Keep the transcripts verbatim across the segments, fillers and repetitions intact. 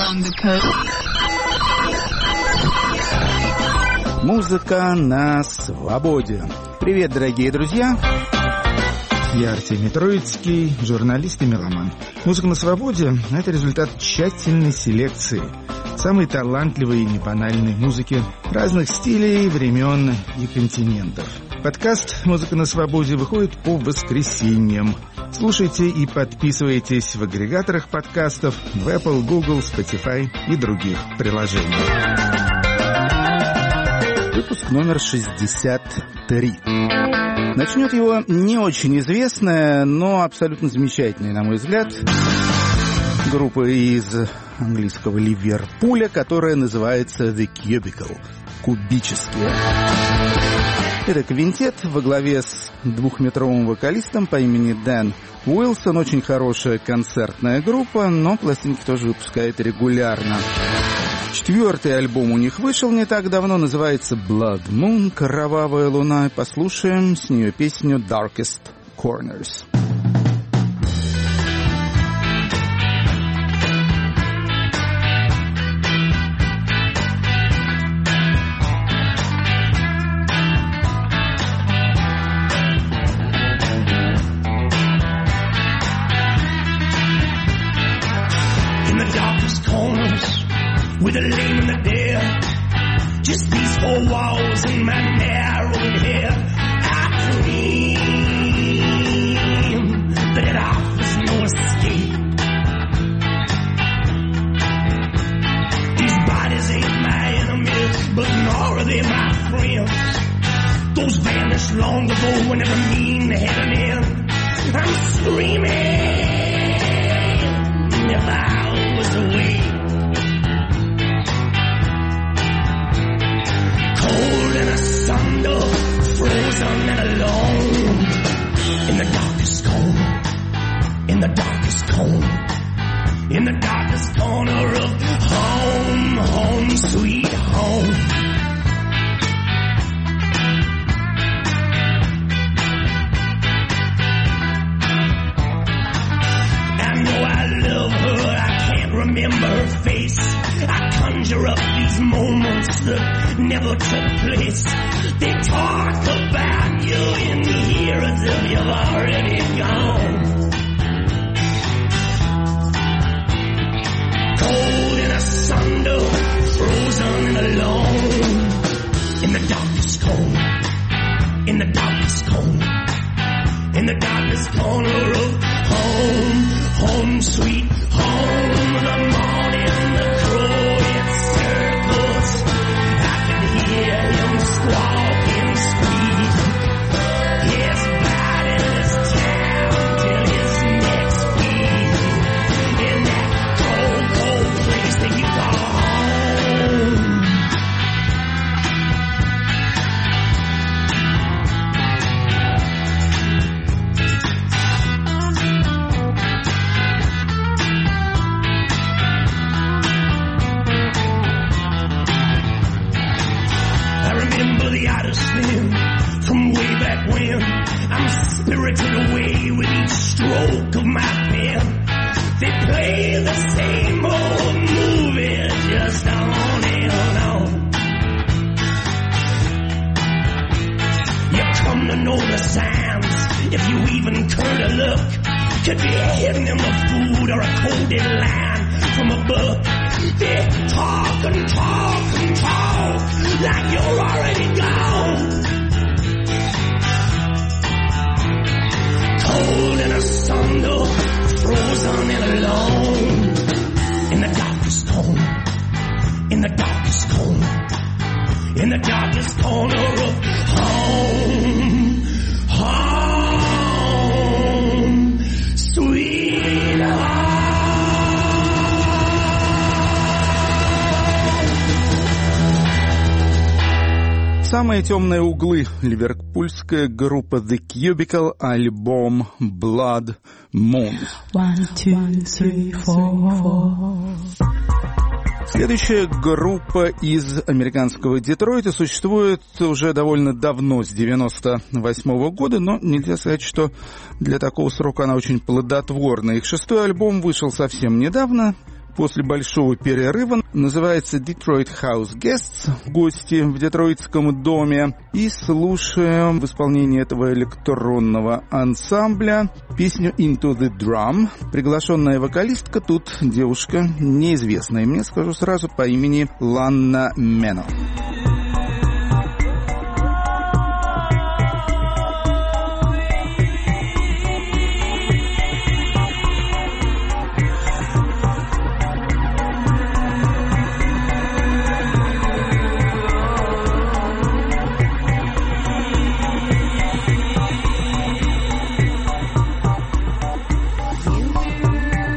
on the coast. Музыка на свободе. Привет, дорогие друзья. Я Артемий Троицкий, журналист и меломан. «Музыка на свободе» — это результат тщательной селекции самой талантливой и небанальной музыки разных стилей, времен и континентов. Подкаст «Музыка на свободе» выходит по воскресеньям. Слушайте и подписывайтесь в агрегаторах подкастов в Apple, Google, Spotify и других приложениях. Выпуск номер шестьдесят три. Начнет его не очень известная, но абсолютно замечательная, на мой взгляд, группа из английского Ливерпуля, которая называется The Cubicle. Кубические. Это квинтет во главе с двухметровым вокалистом по имени Дэн Уилсон. Очень хорошая концертная группа, но пластинки тоже выпускает регулярно. Четвертый альбом у них вышел не так давно, называется Blood Moon, Кровавая луна. Послушаем с нее песню Darkest Corners. With a lame and a dare, just these four walls and my narrowed hair. I dream that it offers no escape. These bodies ain't my enemies, but nor are they my friends. Those vanished long ago when never mean had an end. I'm screaming if I was awake. Cold and asunder, frozen and alone, in the darkest corner, in the darkest corner, in the darkest corner of home, home, sweet home. I know I love her, I can't remember her face. I conjure up these moments that never took place. They talk about you in here as if you've already gone. Cold and asunder, frozen and alone, in the darkest corner, in the darkest corner, in the darkest corner of home, home, sweet home. The morning, the crow, it circles. I can hear him squawk and squeak. His body is down till his neck's weak. In that cold, cold place that you call home. From way back when, I'm spirited away with each stroke of my pen. They play the same old movie, just on and on. You come to know the signs, if you even care to look. Could be hidden in the food or a coded line from a book. They talk and talk and talk like you're already gone. Cold and asunder, frozen and alone, in the darkest corner, in the darkest corner, in the darkest corner of home, home, sweet home. Самые темные углы. Ливерпульская группа The Cubicle, альбом Blood Moon. One, two, three, four. Следующая группа из американского Детройта существует уже довольно давно, с девяносто восьмого года, но нельзя сказать, что для такого срока она очень плодотворна. Их шестой альбом вышел совсем недавно, после большого перерыва. Называется Detroit House Guests, гости в детройтском доме. И слушаем в исполнении этого электронного ансамбля песню Into the Drum. Приглашенная вокалистка тут девушка неизвестная, мне скажу сразу, по имени Ланна Мено.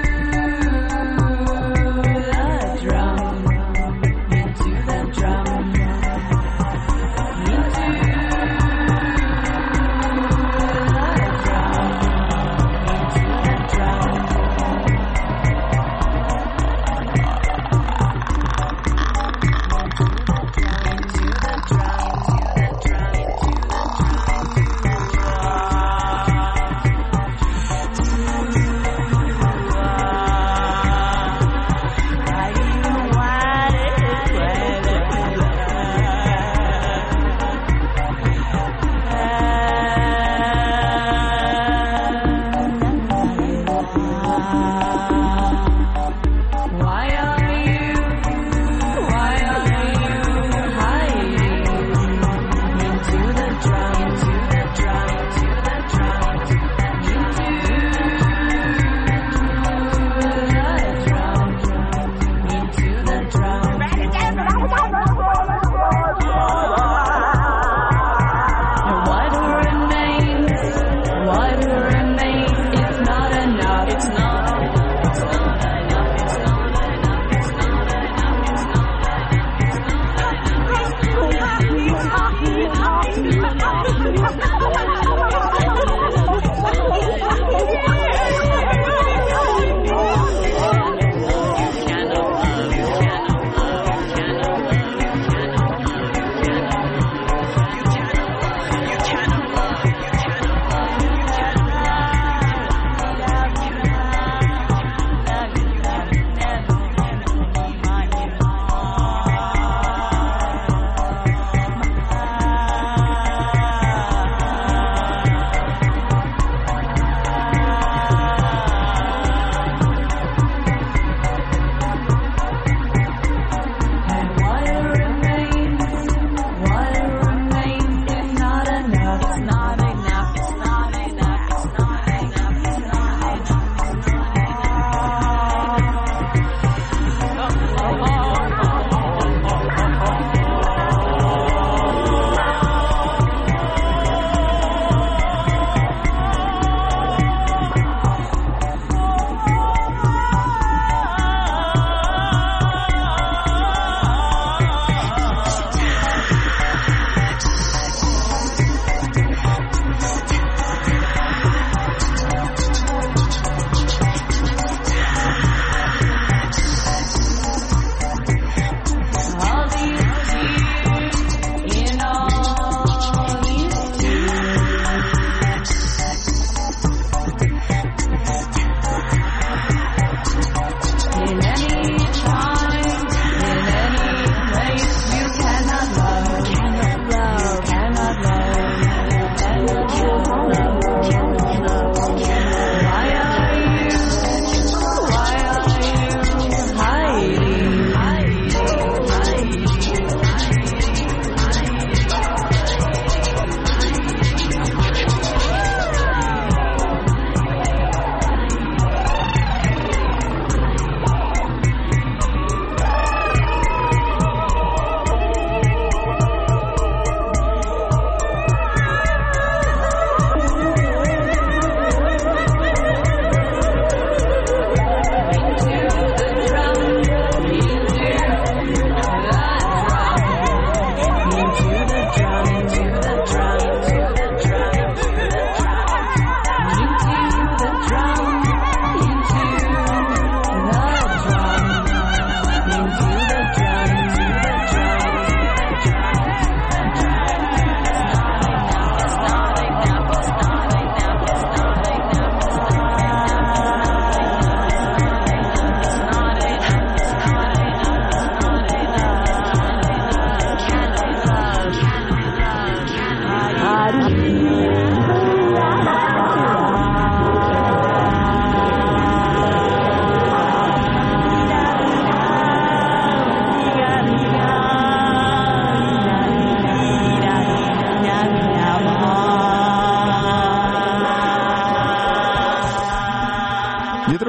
Drum, into the drum.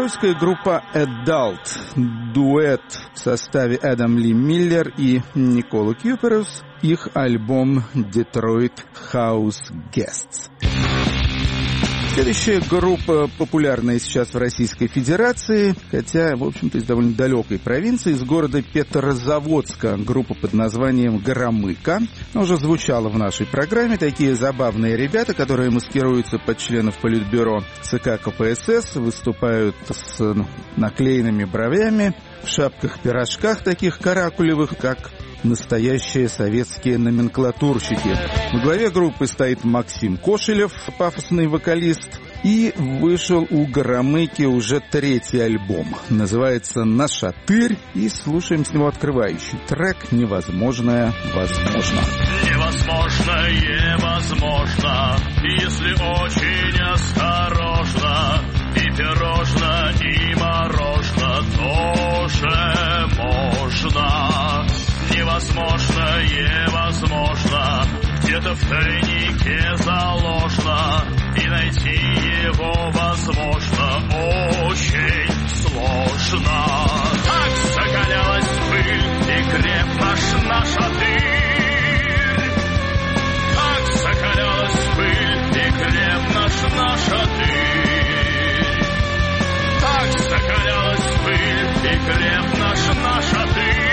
Троицкая группа Adult, дуэт в составе Эдам Ли Миллер и Никола Кьюперус, их альбом Detroit House Guests. Следующая группа, популярная сейчас в Российской Федерации, хотя, в общем-то, из довольно далекой провинции, из города Петрозаводска. Группа под названием «Горомыка». Она уже звучала в нашей программе. Такие забавные ребята, которые маскируются под членов Политбюро ЦК КПСС, выступают с наклеенными бровями, в шапках-пирожках таких каракулевых, как настоящие советские номенклатурщики. В главе группы стоит Максим Кошелев, пафосный вокалист, и вышел у Горомыки уже третий альбом. Называется «Нашатырь», и слушаем с него открывающий трек «Невозможное возможно». Невозможное возможно, если очень осторожно, и пирожно, и морожно тоже можно. Невозможное возможно, где-то в тайнике заложено, и найти его возможно очень сложно. Так закалялась пыль, и креп наш нашатырь. Так закалялась пыль, и креп наш нашатырь. Так закалялась пыль, и креп наш нашатырь.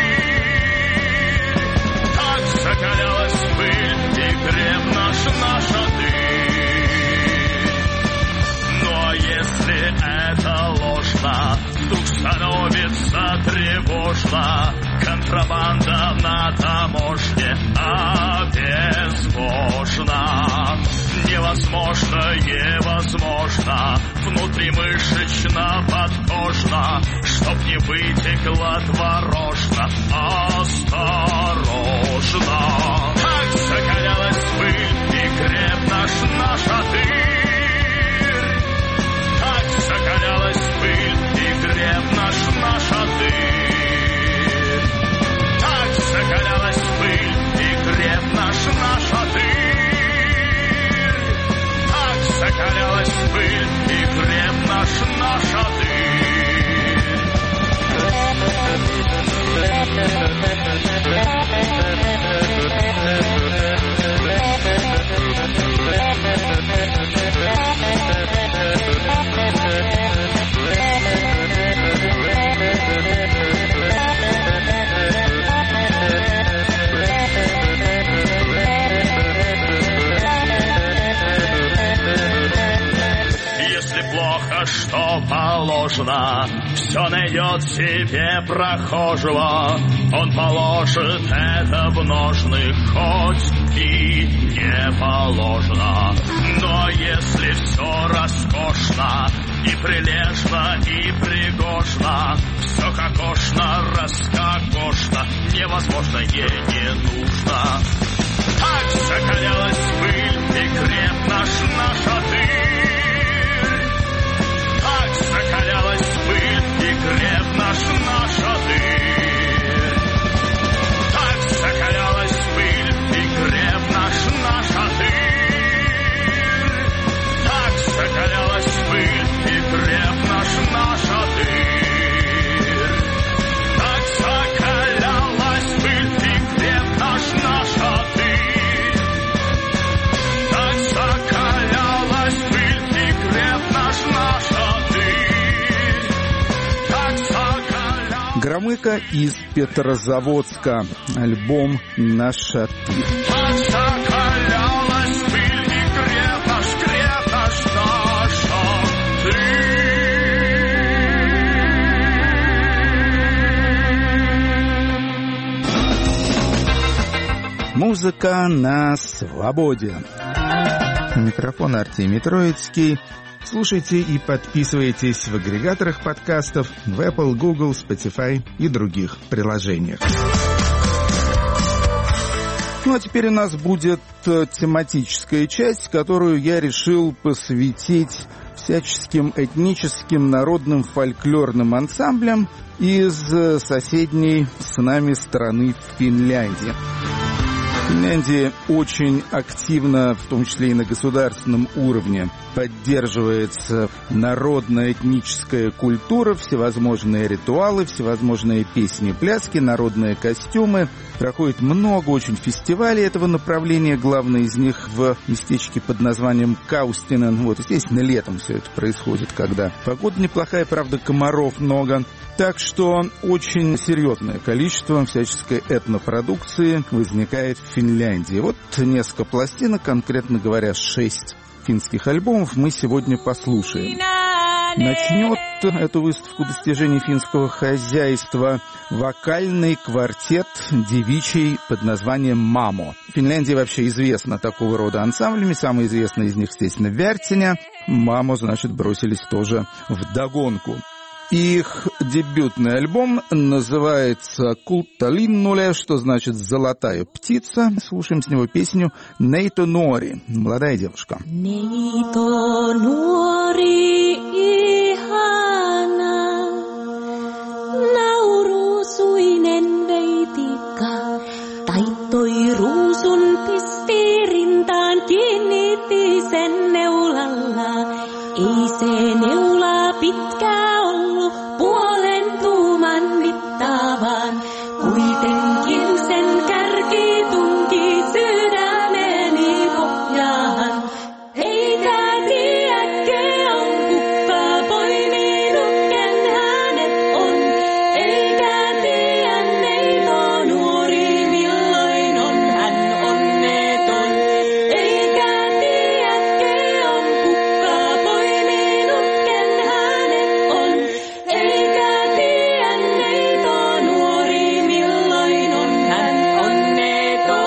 Закалялась пыль, и креп наш нашатырь. Ну а если это ложно, вдруг становится тревожно, контрабанда на таможне обезвожена. Невозможное возможно, внутримышечно подкожно, чтоб не вытекла творожно. Осторожно. Так закалялась пыль, и креп наш нашатырь. Так закалялась пыль, и креп наш нашатырь. Так закалялась пыль, и креп наш нашатырь. Так закалялась пыль, и креп наш нашатырь. Что положено, все найдет себе прохожего. Он положит это в ножны, хоть и не положено. Но если все роскошно и прилежно, и пригожно, все кокошно, раскокошно, невозможно ей не нужно. Так закалялась пыль, и креп наш нашатырь. Закалялась пыль, и креп наш нашатырь. Так закалялась пыль, и креп наш нашатырь. Так закалялась пыль, и креп наш нашатырь. Так закалялась пыль, и креп наш нашатырь. Так закалялась пыль, и креп наш нашатырь. Горомыка из Петрозаводска. Альбом «Нашатырь». Закалялась пыль, и креп наш, креп наш нашатырь. Музыка на свободе. Микрофон Артемий Троицкий. Слушайте и подписывайтесь в агрегаторах подкастов в Apple, Google, Spotify и других приложениях. Ну а теперь у нас будет тематическая часть, которую я решил посвятить всяческим этническим народным фольклорным ансамблям из соседней с нами страны Финляндии. В Финляндии очень активно, в том числе и на государственном уровне, поддерживается народная этническая культура, всевозможные ритуалы, всевозможные песни, пляски, народные костюмы. Проходит много очень фестивалей этого направления. Главный из них в местечке под названием Каустинен. Вот, естественно, летом все это происходит, когда погода неплохая, правда, комаров много. Так что очень серьезное количество всяческой этнопродукции возникает в Финляндии. Вот несколько пластинок, конкретно говоря, шесть финских альбомов мы сегодня послушаем. Начнет эту выставку достижений финского хозяйства вокальный квартет девичий под названием «Мамо». В Финляндии вообще известно такого рода ансамблями. Самый известный из них, естественно, Вертиня. «Мамо», значит, бросились тоже вдогонку. Их дебютный альбом называется «Kultalinnulle», что значит «золотая птица». Слушаем с него песню «Neito nuori», молодая девушка. Neito nuori ihana, naurusuinen veitikka, taittoi ruusun pisti rintaan, kiinnitti sen neulalla, ei se neula pitkä ollut puolen tuuman mittaavan, kuitenkin sen kärki tunki sydämeni pohjaan. Eikä tiedä keon kuka poiminut, ken hänet on, eikä tiedä neito nuori milloin on hän onneton. Eikä tiedä keon kuka poiminut, ken hänet on, eikä tiedä neito nuori milloin on hän onneton.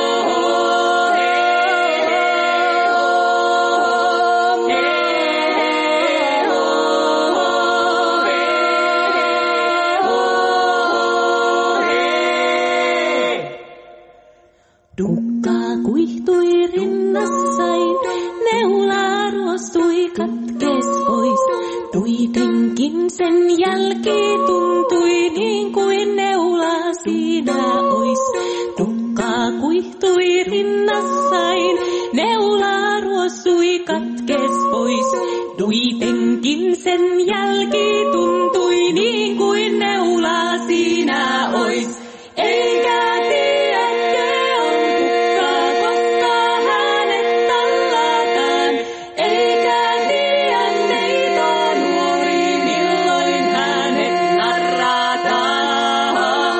Dukka kuihtui rinnassain, neula ruostui katkes pois. Kuitenkin sen jälki tuntui niin kuin neula siinä ois. Dukka kuihtui rinnassain, neula ruostui katkes pois. Kuitenkin sen jälki tuntui niin kuin neula siinä ois. Eikä tiedä keon kuka, koska hänet tallataan. Eikä tiedä neito nuori milloin hänet narrataan.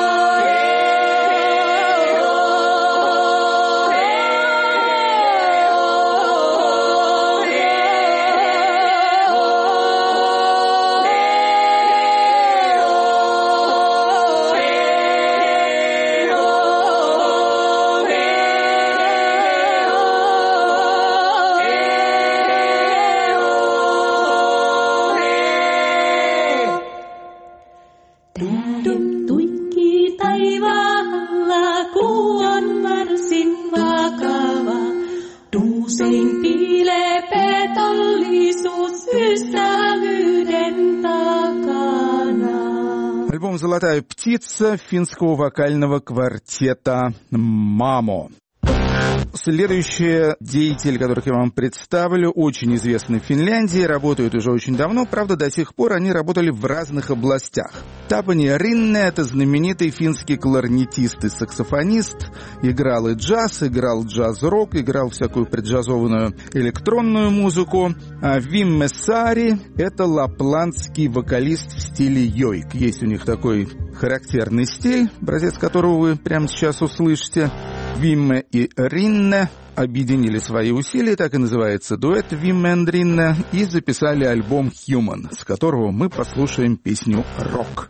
Tähdet tuikkii taivaalla, kuu on varsin vakava. Usein piilee petollisuus ystävyyden takana. Альбом «Золотая птица» финского вокального квартета «Мамо». Следующие деятели, которых я вам представлю, очень известны в Финляндии, работают уже очень давно, правда, до сих пор они работали в разных областях. Тапани Ринне — это знаменитый финский кларнетист и саксофонист, играл и джаз, играл джаз-рок, играл всякую преджазованную электронную музыку. А Вимме Саари — это лапландский вокалист в стиле йойк. Есть у них такой характерный стиль, образец которого вы прямо сейчас услышите. Вимме и Ринне объединили свои усилия, так и называется дуэт Вимме и Ринне, и записали альбом «Human», с которого мы послушаем песню «Рок».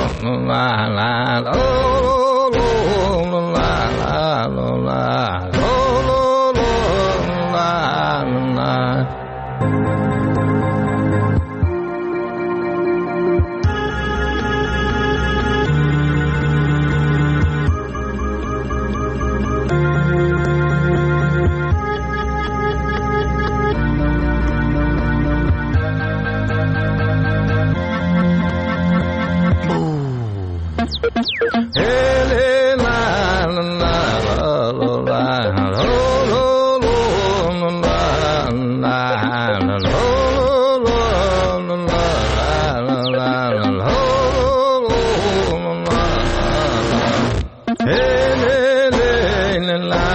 la la la la la la la la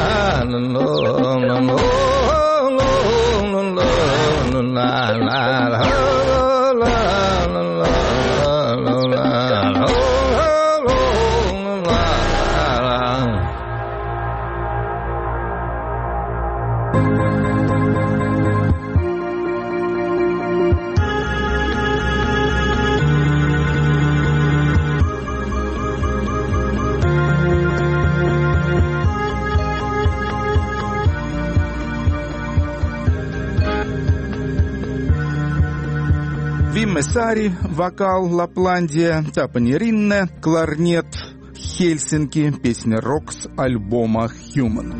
Виммесари, вокал, Лапландия, Тапани Ринне, кларнет, Хельсинки, песня «Рок» с альбома «Human».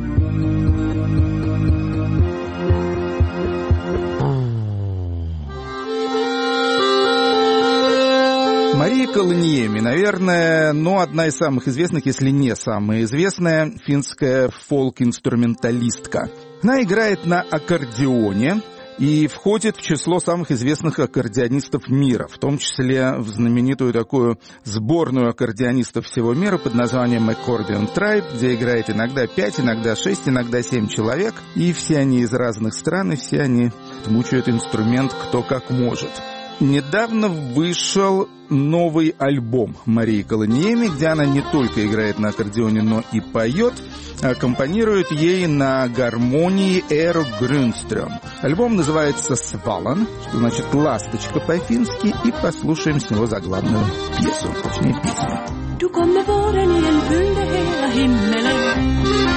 Мария Каланиеми, наверное, ну, одна из самых известных, если не самая известная, финская фолк-инструменталистка. Она играет на аккордеоне и входит в число самых известных аккордеонистов мира, в том числе в знаменитую такую сборную аккордеонистов всего мира под названием Accordion Tribe, где играет иногда пять, иногда шесть, иногда семь человек, и все они из разных стран, и все они мучают инструмент кто как может. Недавно вышел новый альбом Марии Каланиеми, где она не только играет на аккордеоне, но и поет, аккомпанирует ей на гармонии Эро Грюнстрём. Альбом называется «Свалан», что значит «ласточка» по-фински, и послушаем с него заглавную пьесу, точнее песню. Du kommer våren igen, fyllde hela himmelen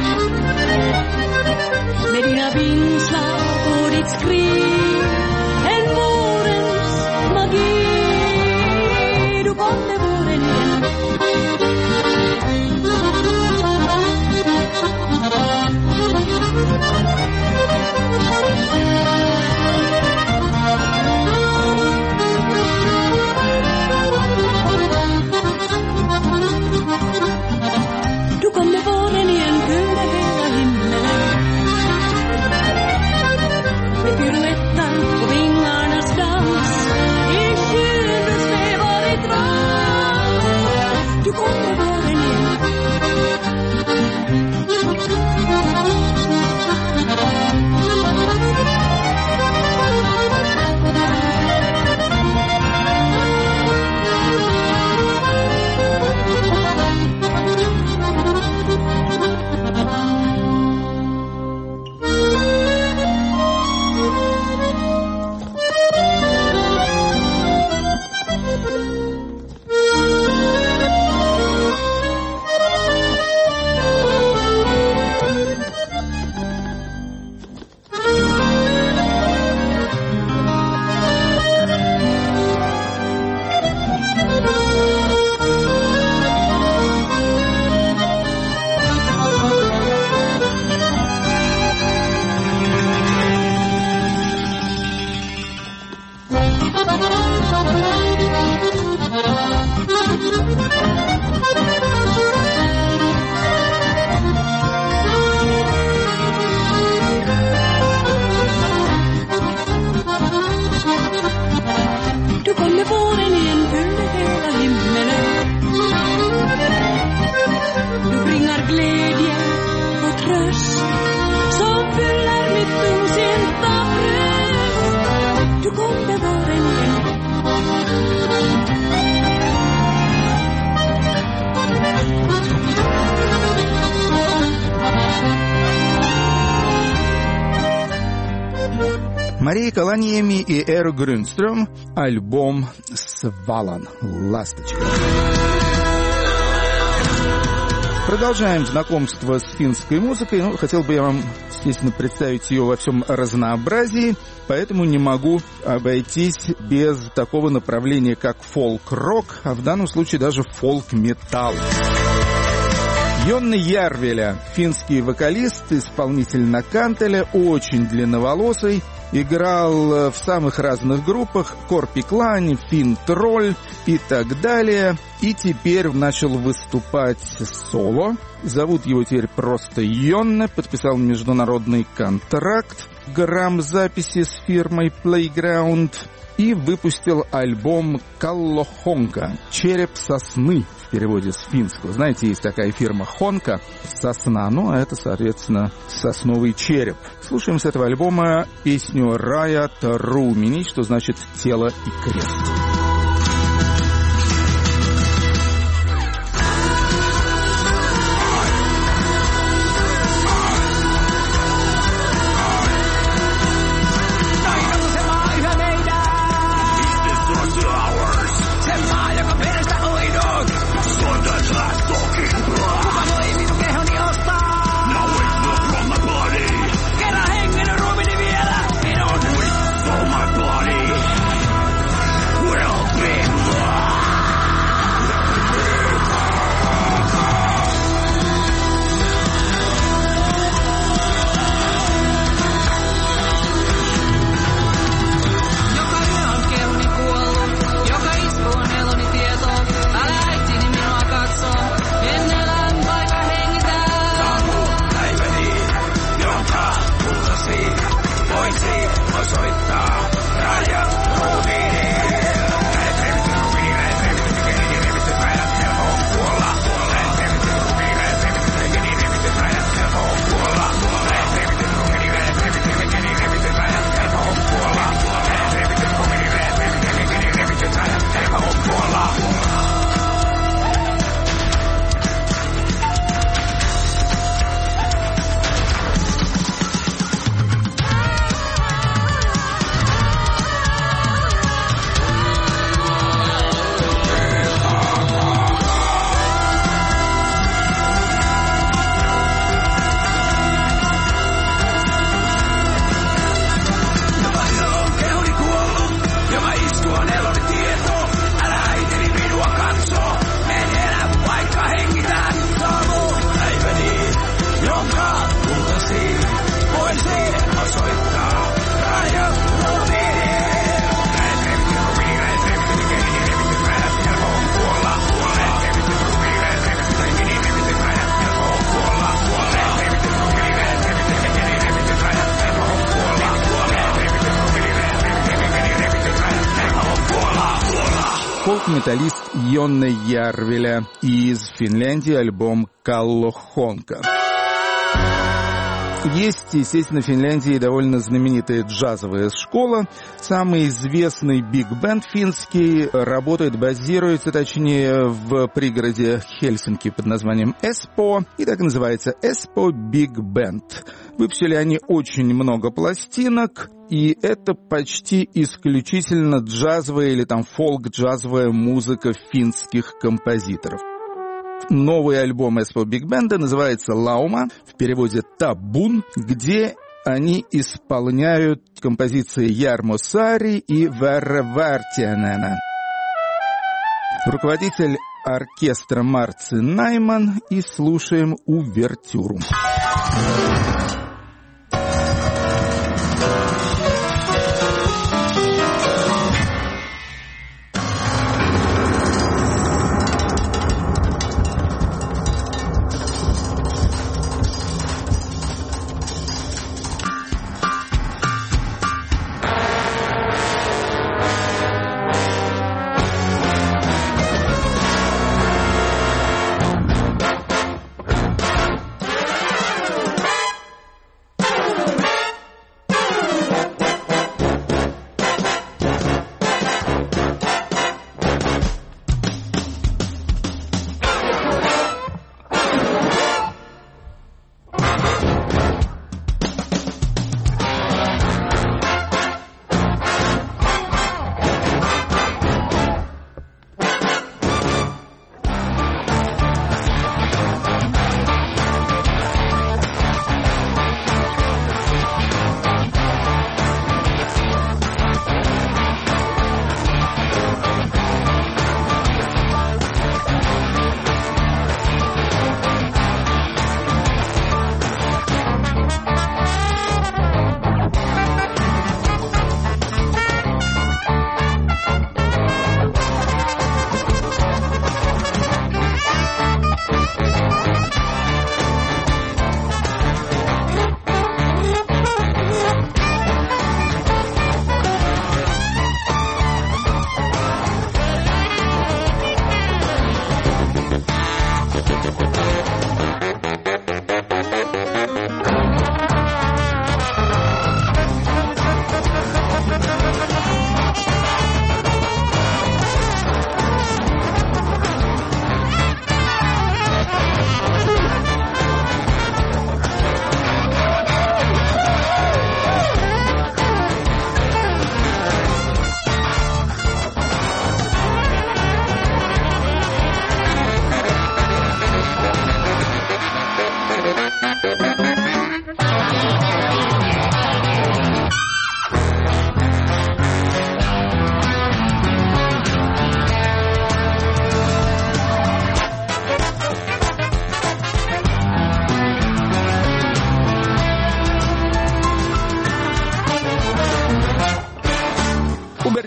med dina vingslag och ditt skrin, en vårens magi. Du kommer våren igen. Du kommer våren igen, fyllde hela himmelen med piruettan och vingarnas dans. I skyn du svävar i trans. Du kommer våren igen. Мария Каланиеми и Эро Грюнстрём, альбом «Свалан», «Ласточка». Продолжаем знакомство с финской музыкой. Ну, хотел бы я вам, естественно, представить ее во всем разнообразии, поэтому не могу обойтись без такого направления, как фолк-рок, а в данном случае даже фолк-металл. Йонна Järvelä, финский вокалист, исполнитель на кантеле, очень длинноволосый, играл в самых разных группах, Корпиклани, Фин-тролль и так далее, и теперь начал выступать соло. Зовут его теперь просто Йонна, подписал международный контракт грамзаписи с фирмой Playground и выпустил альбом «Каллохонка» «Череп сосны» в переводе с финского. Знаете, есть такая фирма «Хонка» — сосна, ну а это, соответственно, сосновый череп. Слушаем с этого альбома песню «Рая Тарумини», что значит «тело и крест». Фолк-металлист Йонне Järvelä из Финляндии, альбом «Каллохонка». Есть, естественно, в Финляндии довольно знаменитая джазовая школа. Самый известный биг-бенд финский работает, базируется, точнее, в пригороде Хельсинки под названием Эспо. И так называется Эспо Биг Бенд. Выпустили они очень много пластинок, и это почти исключительно джазовая или там фолк-джазовая музыка финских композиторов. Новый альбом Эспо Биг Бенда называется «Лаума», в переводе «Табун», где они исполняют композиции Ярмо Саари и Верре Вартианена. Руководитель оркестра Марци Найман, и слушаем увертюру.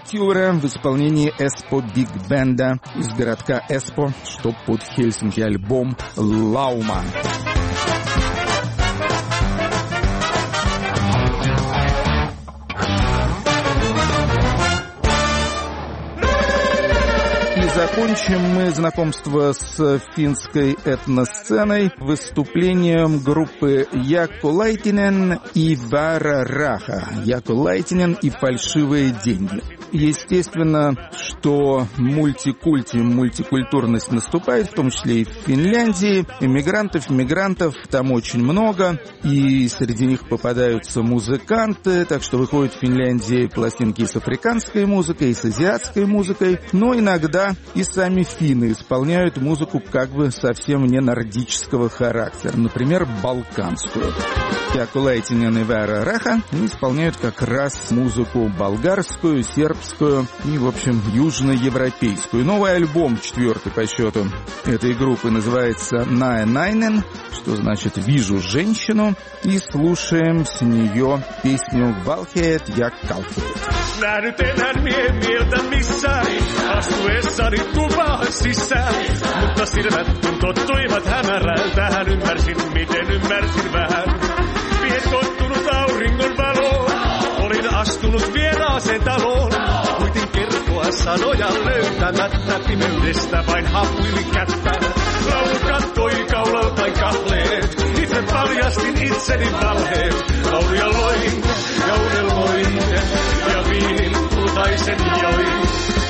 Увертюра в исполнении Эспо Биг Бенда из городка Эспо, что под Хельсинки, альбом «Лаума». Закончим мы знакомство с финской этносценой выступлением группы Jaakko Laitinen и Väärä Raha. Jaakko Laitinen и «Фальшивые деньги». Естественно, что мультикульти, мультикультурность наступает, в том числе и в Финляндии. Иммигрантов, мигрантов там очень много, и среди них попадаются музыканты, так что выходят в Финляндии пластинки и с африканской музыкой, и с азиатской музыкой, но иногда и сами финны исполняют музыку как бы совсем не нордического характера, например, балканскую. Jaakko Laitinen и Väärä Raha исполняют как раз музыку болгарскую, сербскую и, в общем, южноевропейскую. Новый альбом, четвертый по счету этой группы, называется «Näe nainen», что значит «Вижу женщину», и слушаем с нее песню «Valheet ja kalheet». Nähnyt enhän mie mieltä missään, astuessani tupaan sisään. Mutta silmät kun tottuivat hämärään, tähän ymmärsin, miten ymmärsin vähän. Mie tottunut auringon valoon, olin astunut vieraaseen taloon. Kuitin kertoa sanoja löytämättä, pimeydestä vain hapuilin kättä. Laulu kattoi kaulaltain kahleet, itse paljastin itseni valheet. Lauluja loin ja unelmoin, ja viinin kultaisen join.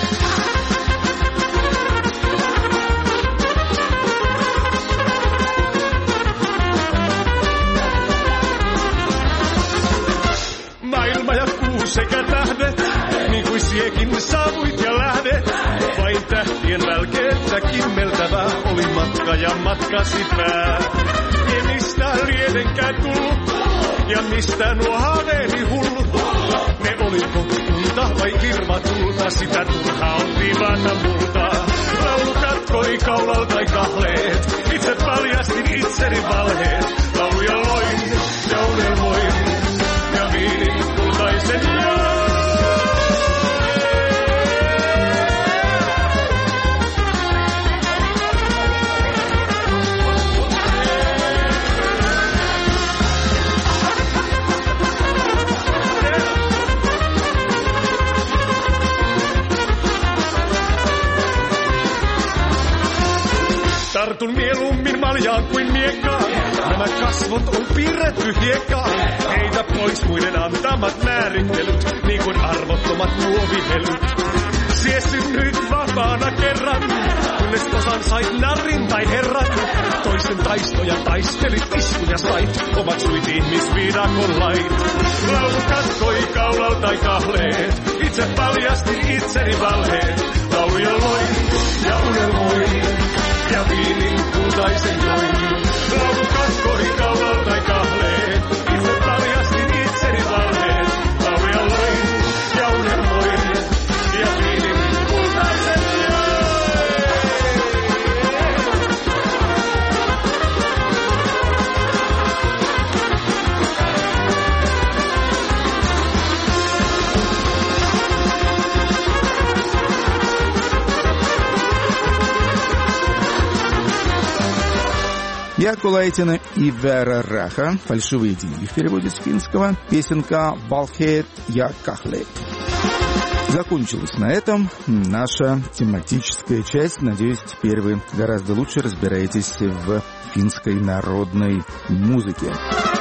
Maailma ja kuu sekä tähdet, niin kuin siekin saavuit ja lähdet. Vain tähtien välkeeltä kimmeltävä oli matka ja matkasi pää. Ja mistä lienenkään tullut, ja mistä nuo haaveeni hullut. Ne oliko unta vai kirmatulta, sitä turhaa on vivata multa. Laulu katkoi kaulaltai kahleet, itse paljastin itseni valheet. Lauluja loin ja unelmoin, ja viinin kultaisen join. Tartun mieluummin maljaan kuin miekkaan. Nämä kasvot on piirretty hiekkaan. Heitä pois muiden antamat määrittelyt, niin kuin arvottomat muovihelyt. Sie synnyit vapaana kerran, kunnes osan sait narrin tai herran. Toisen taistoja taistelit, iskuja sait, omaksuit ihmisviidakon lait. Laulu katkoi kaulaltai kahleet, itse paljastin itseni valheet. Lauluja loin ja unelmoin, ja viinin kultaisen join. Laulu katkoi kaulaltai kahleet, itse paljastin itseni valheet. Lauluja loin ja unelmoin, ja viinin kultaisen join. Jaakko Laitinen и Väärä Raha, «Фальшивые деньги» в переводе с финского, песенка «Valheet ja kalheet». Закончилась на этом наша тематическая часть. Надеюсь, теперь вы гораздо лучше разбираетесь в финской народной музыке.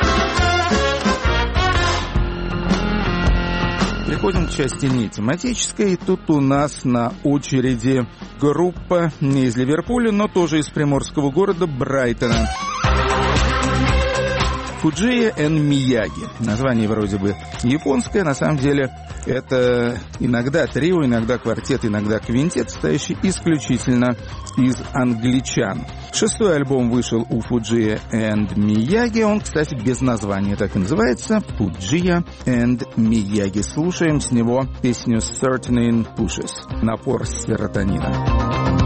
Переходим к части не тематической. Тут у нас на очереди группа не из Ливерпуля, но тоже из приморского города Брайтона. Фуджия and Мияги. Название вроде бы японское, на самом деле это иногда трио, иногда квартет, иногда квинтет, состоящий исключительно из англичан. Шестой альбом вышел у Фуджия and Мияги. Он, кстати, без названия так и называется. Фуджия and Мияги. Слушаем с него песню Certain Pushes. Напор серотонина.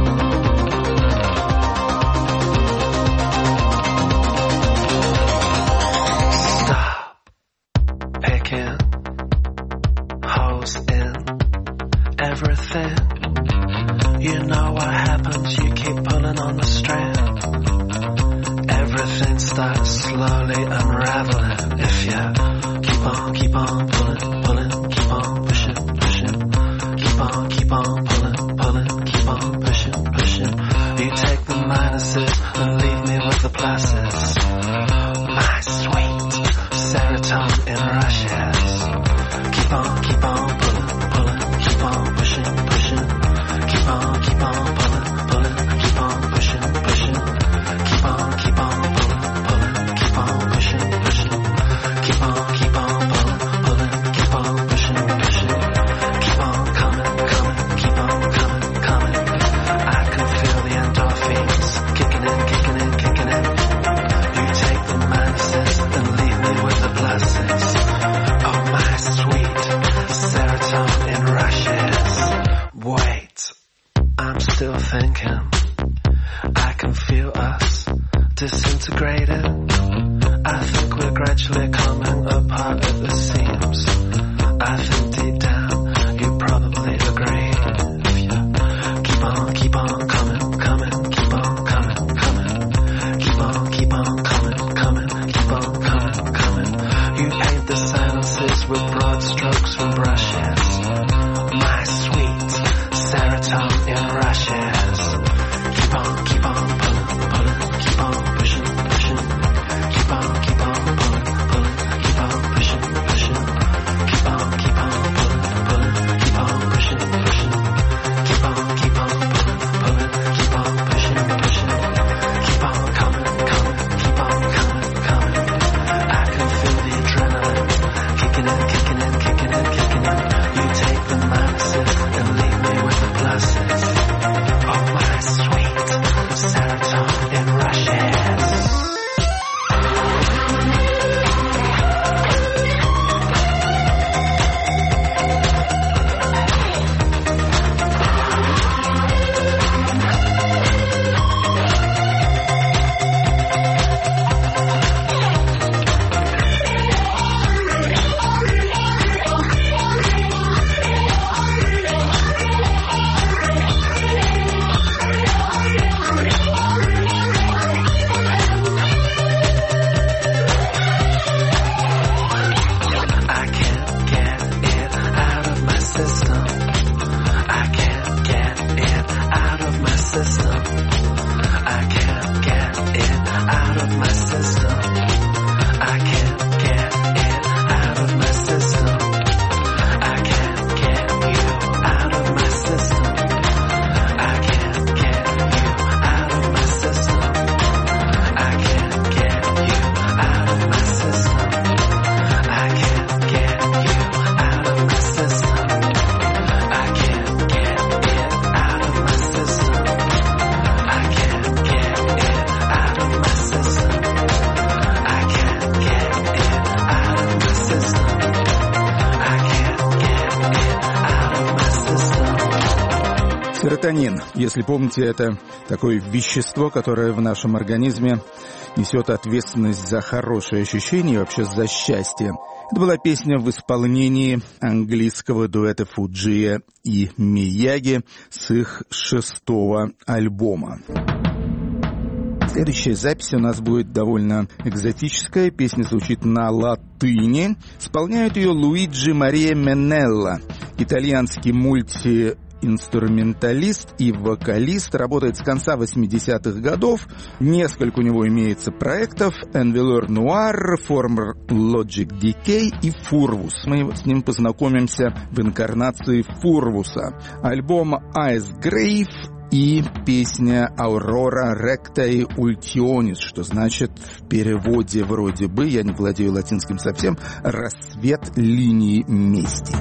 on, keep on pulling, pulling, keep on pushing, pushing. Keep on, keep on pulling, pulling, keep on pushing, pushing. You take the minuses and leave me with the pluses. My sweet serotonin in rushes. Keep on, keep on pulling, pulling, keep on pushing, pushing. Keep on, keep on pulling, pulling, keep on pushing, pushing. Keep on, keep on pulling, pulling, keep on pushing, pushing. Keep on, keep on pulling, pulling, keep on pushing, pushing. Keep on coming, coming, keep on coming, coming. I can feel the endorphins kicking in, kicking in, kicking in. You take the minuses and leave me with the pluses. Oh, my sweet serotonin in rushes. Wait, I'm still thinking. I can feel us disintegrating. I think we're gradually coming apart at the seams. I think deep down you probably agree. Yeah. Keep on, keep on coming, coming, keep on coming, coming. Keep on, keep on coming, coming, keep on coming, coming. You paint the silences with broad strokes and brushes. My sweet serotonin in rushes. Keep on, keep on pulling, pulling, keep on pushing, pushing. Keep on, keep on pulling, pulling, keep on pushing, pushing. Keep on, keep on pulling, pulling, keep on pushing, pushing. Keep on, keep on pulling, pulling, keep on pushing, pushing. Keep on coming, coming, keep on coming, coming. I can feel the adrenaline kicking in, kicking in, kicking in, kicking in. You take the minuses and leave me with the pluses. Oh, my sweet serotonin in rushes. Серотонин, если помните, это такое вещество, которое в нашем организме несет ответственность за хорошие ощущения и вообще за счастье. Это была песня в исполнении английского дуэта Фуджиа и Мияги с их шестого альбома. Следующая запись у нас будет довольно экзотическая. Песня звучит на латыни. Исполняют ее Луиджи Мария Менелла, итальянский мульти инструменталист и вокалист, работает с конца восьмидесятых годов. Несколько у него имеется проектов: Envelope Noir, Former Logic Decay и Furvus. Мы с ним познакомимся в инкарнации Furvus'а. Альбом Ice Grave и песня Aurora Rectae Ultionis, что значит в переводе вроде бы, я не владею латинским совсем, «Рассвет линии мести».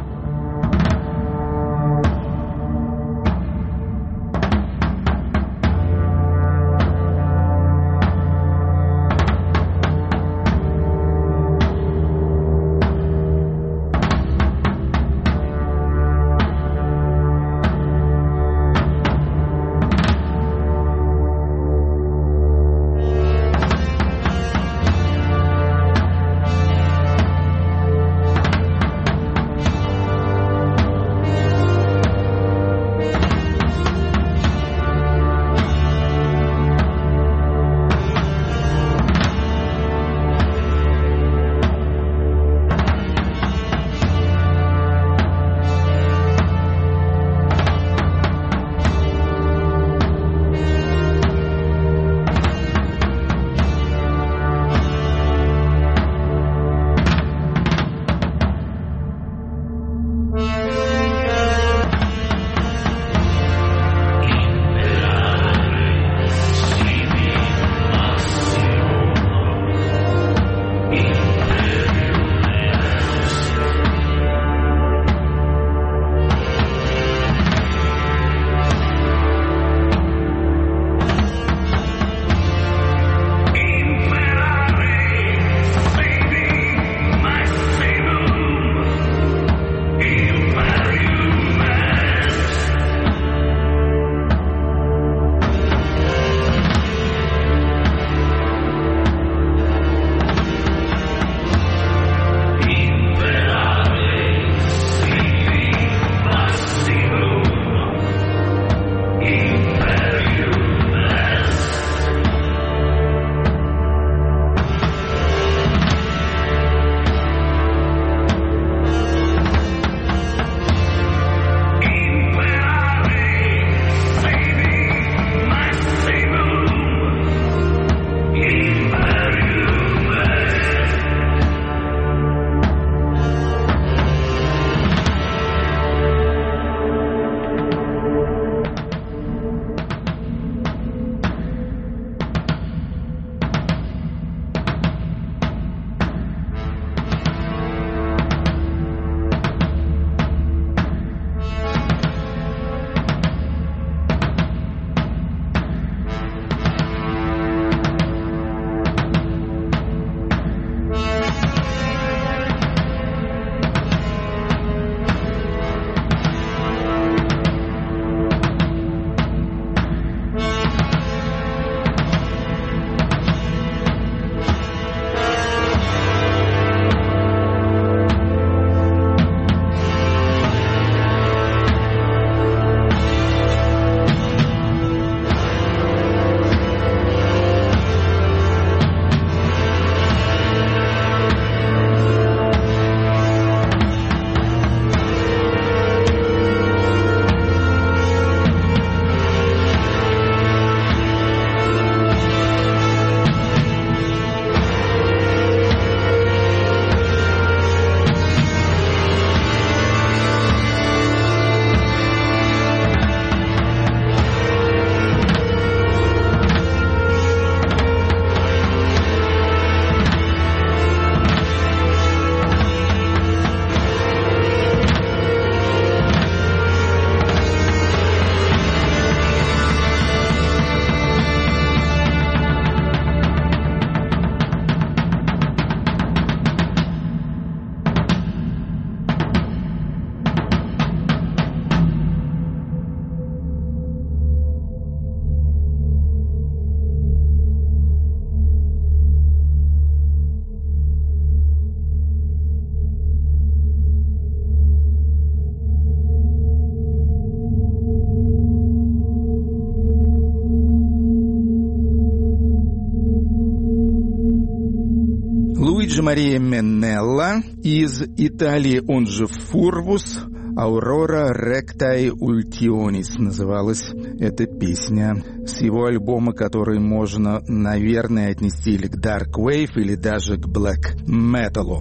Луиджи Мария Менелла, из Италии, он же Фурвус, «Аурора ректай ультионис» называлась эта песня, с его альбома, который можно, наверное, отнести или к Dark Wave, или даже к Black Metal.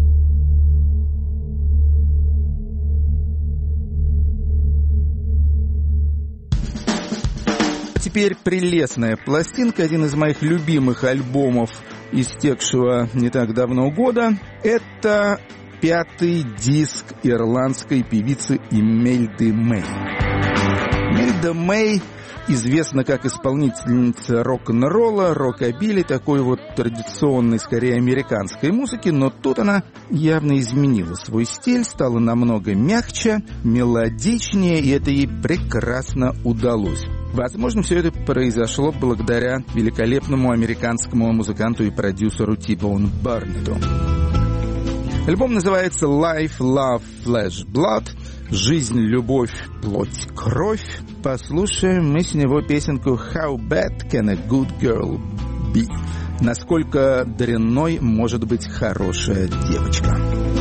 Теперь прелестная пластинка, один из моих любимых альбомов истекшего не так давно года. Это пятый диск ирландской певицы Имельды Мэй. Имельда Мэй известна как исполнительница рок-н-ролла, рокобили, такой вот традиционной, скорее, американской музыки, но тут она явно изменила свой стиль, стала намного мягче, мелодичнее, и это ей прекрасно удалось. Возможно, все это произошло благодаря великолепному американскому музыканту и продюсеру T-Bone Burnett. Альбом называется Life, Love, Flesh, Blood. Жизнь, любовь, плоть, кровь. Послушаем мы с него песенку How Bad Can a Good Girl Be? Насколько дрянной может быть хорошая девочка.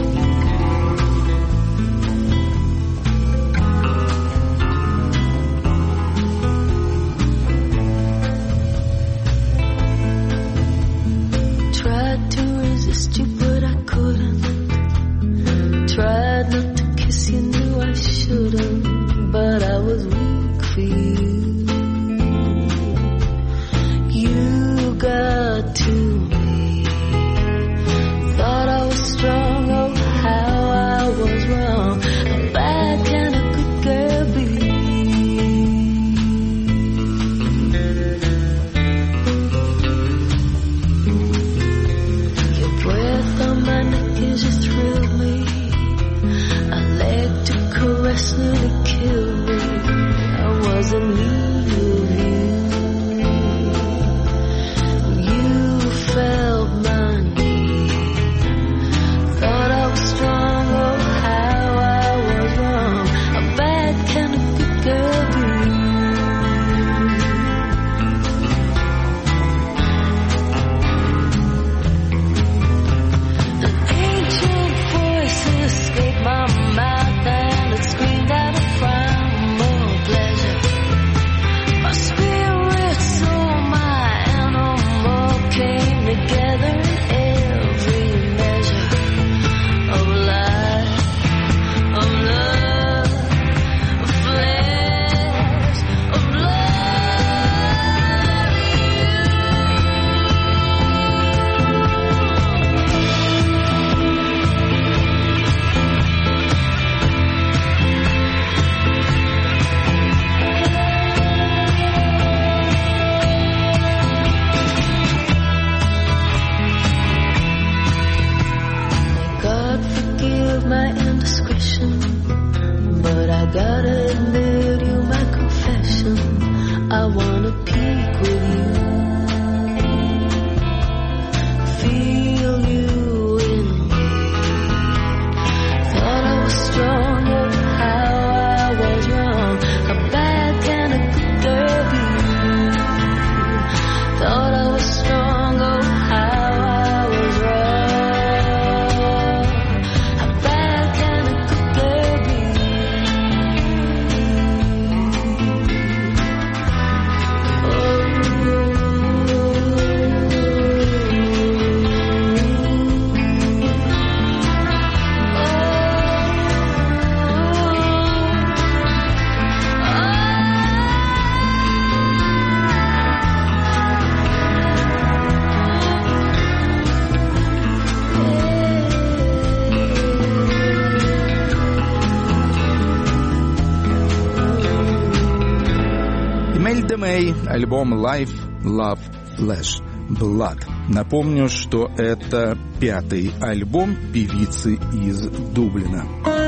Альбом Life, Love, Flesh, Blood. Напомню, что это пятый альбом певицы из Дублина.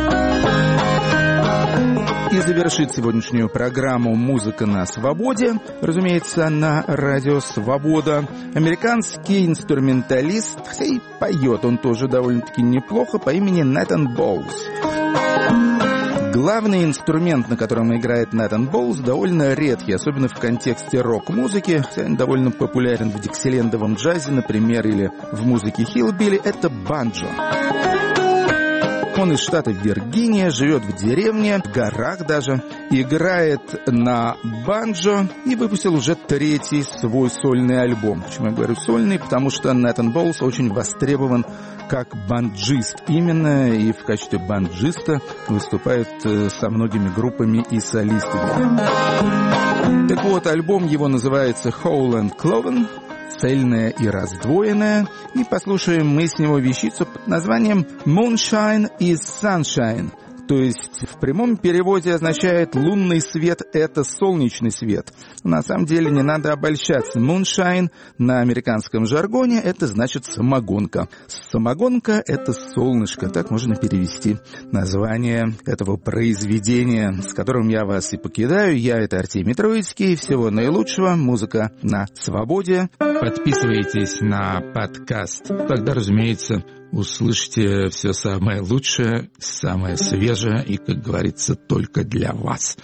И завершит сегодняшнюю программу «Музыка на свободе», разумеется, на радио «Свобода», американский инструменталист, хотя и поет он тоже довольно-таки неплохо, по имени Натан Боулс. Главный инструмент, на котором играет Натан Боулс, довольно редкий, особенно в контексте рок-музыки, хотя он довольно популярен в диксилендовом джазе, например, или в музыке хиллбилли, это банджо. Он из штата Виргиния, живет в деревне, в горах даже, играет на банджо и выпустил уже третий свой сольный альбом. Почему я говорю сольный? Потому что Натан Боулс очень востребован как банджист. Именно и в качестве банджиста выступает со многими группами и солистами. Так вот, альбом его называется Whole and Cloven, цельная и раздвоенная, и послушаем мы с него вещицу под названием Moonshine is Sunshine, то есть в прямом переводе означает «лунный свет — это солнечный свет». На самом деле не надо обольщаться. Moonshine на американском жаргоне — это значит самогонка. Самогонка — это солнышко, так можно перевести название этого произведения, с которым я вас и покидаю. Я — это Артемий Троицкий. Всего наилучшего. Музыка на свободе. Подписывайтесь на подкаст. Тогда, разумеется, услышите все самое лучшее, самое свежее и, как говорится, только для вас.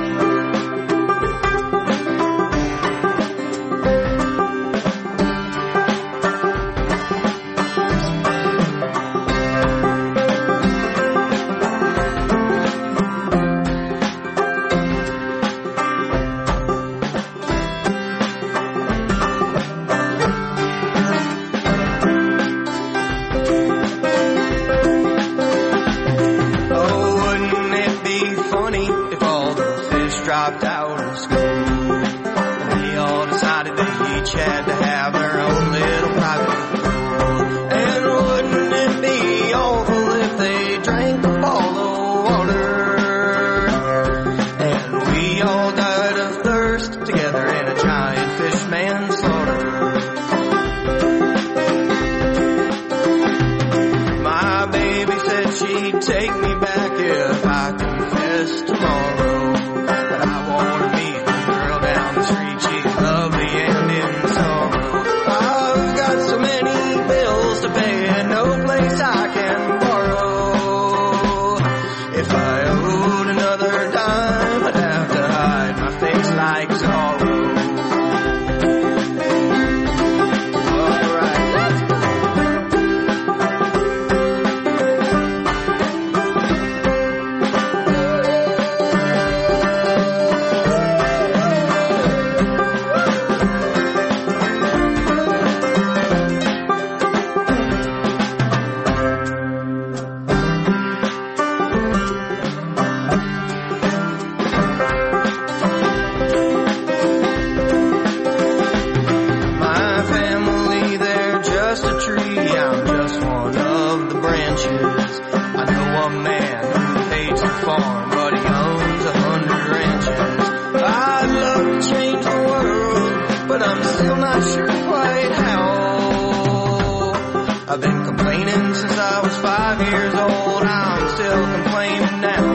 I've been complaining since I was five years old. I'm still complaining now.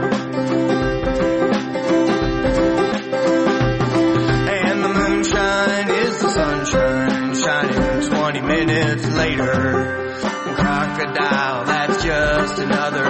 And the moonshine is the sunshine shining twenty minutes later. And crocodile, that's just another